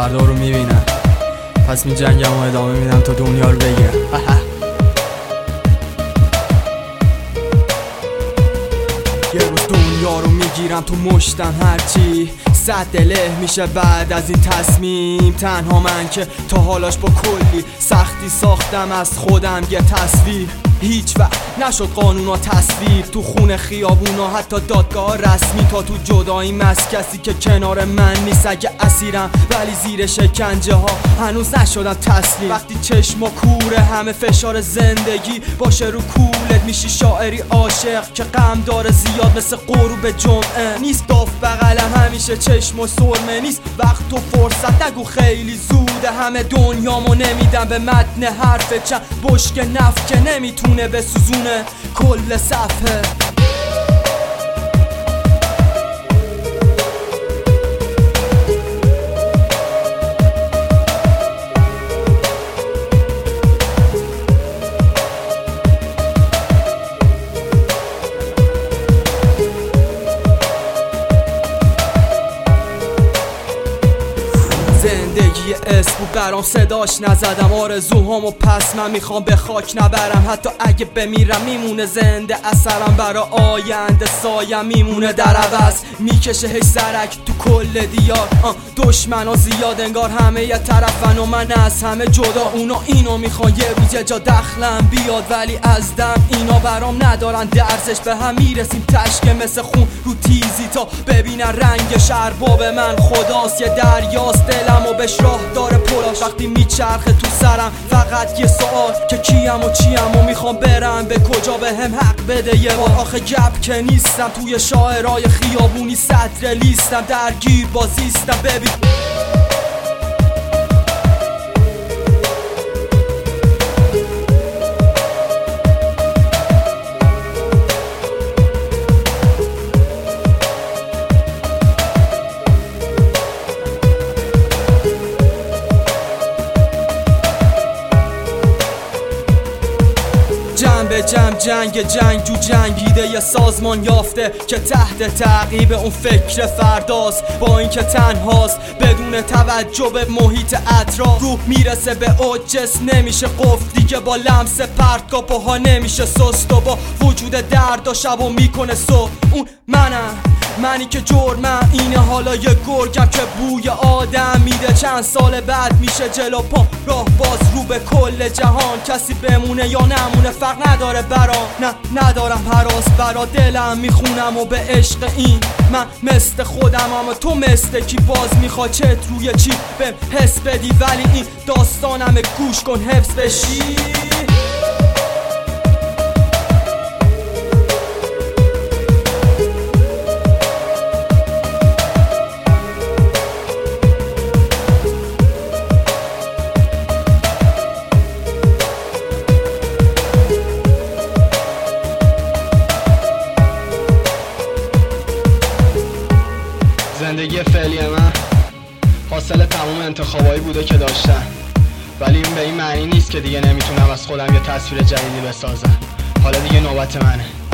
فردا رو میبینم، پس میجنگم و ادامه میدم تا دنیا رو بگیرم. یه روز دنیا رو میگیرم تو مشتم، هرچی صد دله میشه بعد از این تصمیم. تنها من که تا حالاش با کلی سختی ساختم از خودم یه تصویر. هیچ وقت نشد قانونا تصویر تو خونه خیابونا، حتی دادگاه رسمی. تا تو جداییم از کسی که کنار من نیست. اگه اسیرم ولی زیر شکنجه ها هنوز نشدم تسلیم. وقتی چشم و کوره همه فشار زندگی باشه رو کولت، میشی شاعری عاشق که غم داره زیاد مثل غروب جمعه. نیست داف بغلم همیشه چشم و سرمه، نیست وقت و فرصت نگو خیلی زوده. همه دنیامو نمیدم به متن حرف چند بشک نفت که نمیتونه به سوزونه کل صفحه. زندگی اسبو برام صداش نزدم، آرزوهامو پس من میخوام به خاک نبرم. حتی اگه بمیرم میمونه زنده اثرم، برا آینده سایم میمونه در عوض. میکشه هی سرک تو کل دیار، دشمنا زیاد انگار همه یه طرفن و من از همه جدا. اونا اینو میخوان یه روز یه جا دخلم بیاد، ولی از دم اینا برام ندارن درزش. به هم میرسیم تشکه مثل خون رو تیزی تا ببینن رنگ شرباب من خداست. یه دریاست دلم و بهش راه داره پلاش. وقتی میچرخه تو سرم فقط یه سوال که کیم و چیم و میخوام برم به کجا، به هم حق بده یه بار. آخه گپ که نیستم توی شاعرای خیابونی، سطر لیستم درگیر بازیستم. ببین به جنگ جو جنگیده یه سازمان یافته که تحت تعقیب اون فکر فرداست. با اینکه تنهاست بدون توجه به محیط اطراف، روح میرسه به اوج جسم نمیشه قفل دیگه. با لمس پرتگاه پاها نمیشه سست و با وجود درد و شبو میکنه صبح. اون منی که جرمم اینه حالا یه گرگم که بوی آدم میده. چند سال بعد میشه جلو پا راه باز رو به کل جهان. کسی بمونه یا نمونه فرق نداره برام، نه ندارم هراس برا دلم میخونم و به عشق این من مثل خودم. اما تو مثل کی باز میخوا چت روی چی بهم حس بدی، ولی این داستانم گوش کن حفظ بشی. زندگی فعلی من حاصل تمام انتخابایی بوده که داشتم، ولی این به این معنی نیست که دیگه نمیتونم از خودم یه تصویر جدیدی بسازم. حالا دیگه نوبت منه.